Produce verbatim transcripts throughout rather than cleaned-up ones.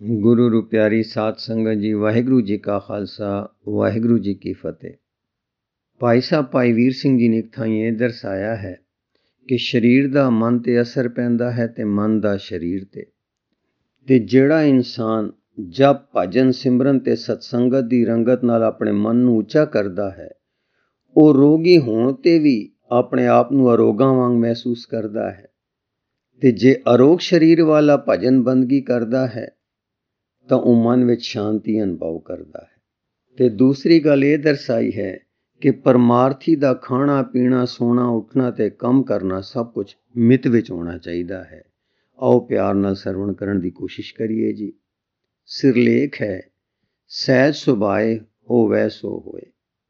गुरु रू प्यारी साध संगत जी, वाहिगुरु जी का खालसा वाहिगुरु जी की फतेह। भाई साहब भाई वीर सिंह जी ने एक थाई ये दर्शाया है कि शरीर दा मन ते असर पैंदा है ते मन दा शरीर ते ते जेड़ा इंसान जप भजन सिमरन ते सत्संगत दी रंगत नाल अपने मन नूं ऊंचा करदा है, वो रोगी होण ते भी अपने आप नूं अरोगा वांग महसूस करदा है। ते जे अरोग शरीर वाला भजन बंदगी करदा है तो वह मन विच शांति अनुभव करता है। ते दूसरी गल ये दर्शाई है कि परमार्थी दा खाना पीना सोना उठना ते कम करना सब कुछ मित विच होना चाहिए है। आओ प्यार नाल सरवण करन दी कोशिश करिए जी। सिरलेख है, सहज सुभाए होवै सो होए।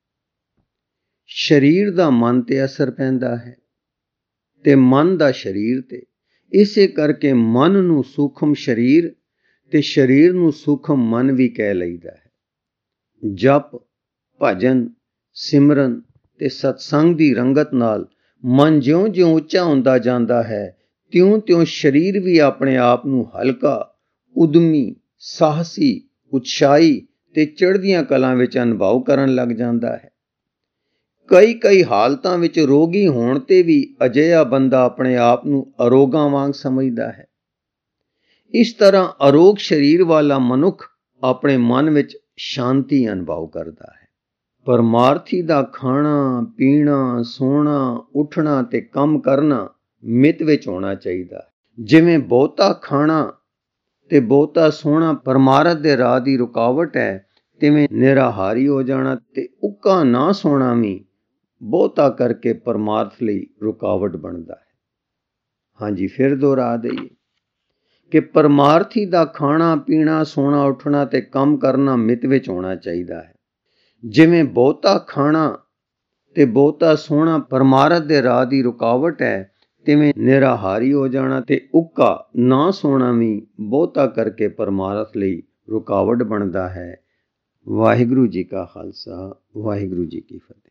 शरीर दा मन ते असर पैंदा है ते मन दा शरीर ते, इसे करके मन नूं सूखम शरीर ते शरीर नूं सूखम मन भी कह लईदा है। जप भजन सिमरन ते सत्संग दी रंगत नाल मन ज्यों ज्यों उच्चा हुंदा जांदा है, त्यों त्यों शरीर भी अपने आप नूं हल्का उद्यमी साहसी उत्साही ते चढ़दियां कलां विच अनुभव करन लग जांदा है। कई कई हालतां विच रोगी होण ते भी अजिहा बंदा अपने आप नूं अरोगा वांग समझदा है। इस तरह अरोग शरीर वाला मनुख अपने मन विच शांति अनुभव करता है। परमार्थी दा खाना पीना सोना उठना ते कम करना मित विच होना चाहिए। जिवें बहुता खाना ते बहुता सोना परमार्थ दे राह दी रुकावट है, तिवें निराहारी हो जाना ते उक्का ना सोना भी बहुता करके परमार्थ लई रुकावट बनता है। हाँ जी, फिर दोहरा दईए कि परमार्थी दा खाना पीना सोना उठना ते कम करना मित विच होना चाहिए है। जिवें बहुता खाना ते बहुता सोना परमार्थ दे राह दी रुकावट है, तिवें निराहारी हो जाना ते उक्का ना सोना भी बहुता करके परमार्थ लई रुकावट बनता है। वाहिगुरु जी का खालसा वाहिगुरु जी की फतेह।